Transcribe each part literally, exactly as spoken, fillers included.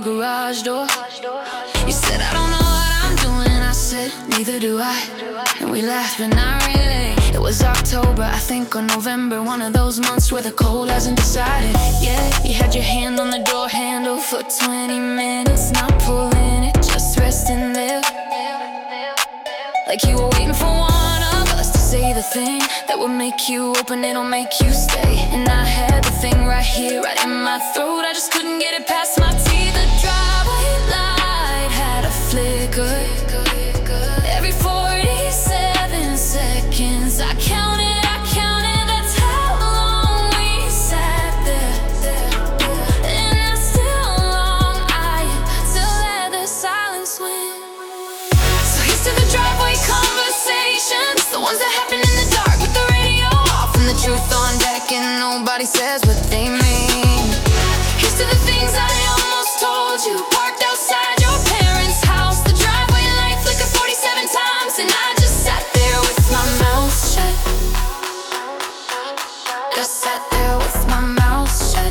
garage door. You said, I don't know what I'm doing. I said, neither do I. And we laughed, but not really. It was October, I think, or November. One of those months where the cold hasn't decided. Yeah, you had your hand on the door handle for twenty minutes, not pulling it, just resting there. Like you were waiting for one of us to say the thing that would make you open it or make you stay. And I had the thing right here, right in my throat. I just couldn't get it past my teeth. The driveway light had a flicker. Every forty-seven seconds I counted, I counted. That's how long we sat there. And that's still long. I still let the silence win. So here's to the driveway conversations, the ones that happen in the dark with the radio off and the truth on deck and nobody says what they mean. Here's to the things I almost told you, parked outside your parents' house. The driveway light flickered forty-seven times and I just sat there with my mouth shut. Just sat there with my mouth shut.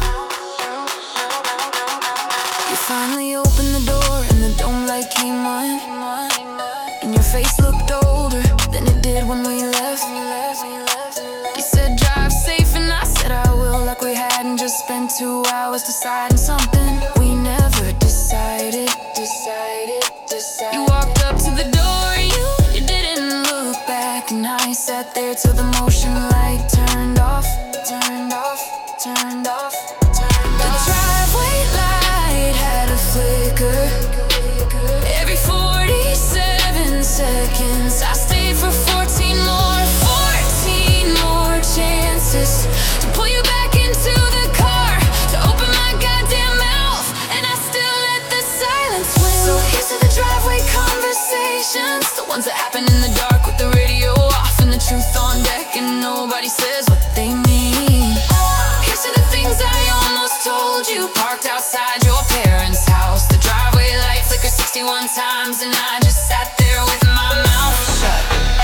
You finally opened the door and the dome light came on, and your face looked older than it did when we left. You said drive safe and I said I will, like we hadn't just spent two hours deciding something we never decided. Decided, decided. You walked up to the door, you, you didn't look back, and I sat there till the motion light turned off, turned off, turned off, turned off. The driveway light had a flicker. Every forty-seven seconds I stayed for fourteen more, fourteen more chances to pull you back into the car, to open my goddamn mouth, and I still let the silence win. So here's to the driveway conversations, the ones that happen in the dark with the radio off and the truth on deck and nobody says what they mean. Here's to the things I almost told you, parked outside your parents' house. The driveway light flickered sixty-one times and I just sat there with my mouth shut.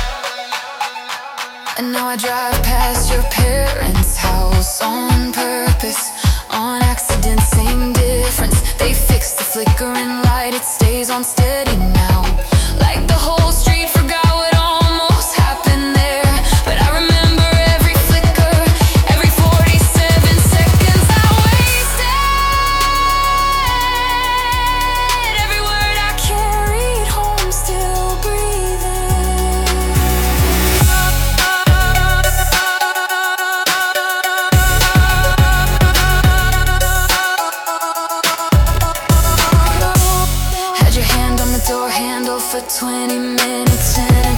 And now I drive past your parents' house on purpose, on accident, same difference. They fixed the flickering light, it stays on steady now. Like the whole street forgot what almost happened there, but I remember every flicker, every forty-seven seconds I wasted. Every word I carried home still breathing. Had your hand on the door handle for twenty minutes and